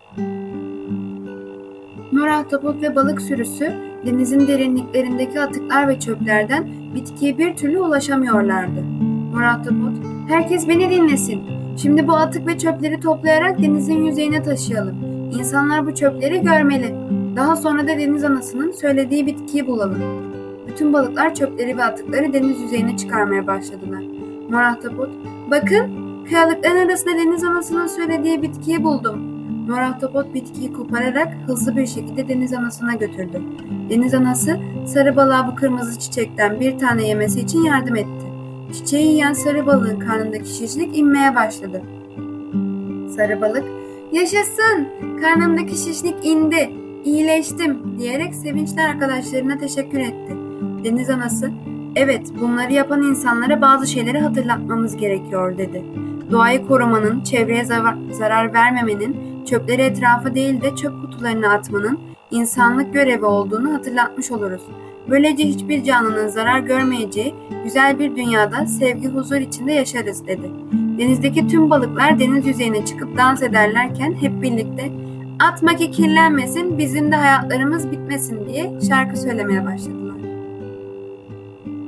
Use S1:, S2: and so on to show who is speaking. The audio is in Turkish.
S1: Mor ahtapot ve balık sürüsü denizin derinliklerindeki atıklar ve çöplerden bitkiye bir türlü ulaşamıyorlardı. Mor ahtapot, "Herkes beni dinlesin. Şimdi bu atık ve çöpleri toplayarak denizin yüzeyine taşıyalım. İnsanlar bu çöpleri görmeli. Daha sonra da deniz anasının söylediği bitkiyi bulalım." Bütün balıklar çöpleri ve atıkları deniz yüzeyine çıkarmaya başladılar. Mor ahtapot, "Bakın, kayalıkların arasında deniz anasının söylediği bitkiyi buldum." Mor ahtapot bitkiyi kopararak hızlı bir şekilde deniz anasına götürdü. Deniz anası sarı balığa bu kırmızı çiçekten bir tane yemesi için yardım etti. Çiçeği yiyen sarı balığın karnındaki şişlik inmeye başladı. Sarı balık, "Yaşasın! Karnımdaki şişlik indi, iyileştim." diyerek sevinçli arkadaşlarına teşekkür etti. Deniz anası, "Evet, bunları yapan insanlara bazı şeyleri hatırlatmamız gerekiyor." dedi. "Doğayı korumanın, çevreye zarar vermemenin, çöpleri etrafa değil de çöp kutularına atmanın insanlık görevi olduğunu hatırlatmış oluruz. Böylece hiçbir canlının zarar görmeyeceği güzel bir dünyada sevgi, huzur içinde yaşarız." dedi. Denizdeki tüm balıklar deniz yüzeyine çıkıp dans ederlerken hep birlikte "Atma ki kirlenmesin, bizim de hayatlarımız bitmesin" diye şarkı söylemeye başladılar.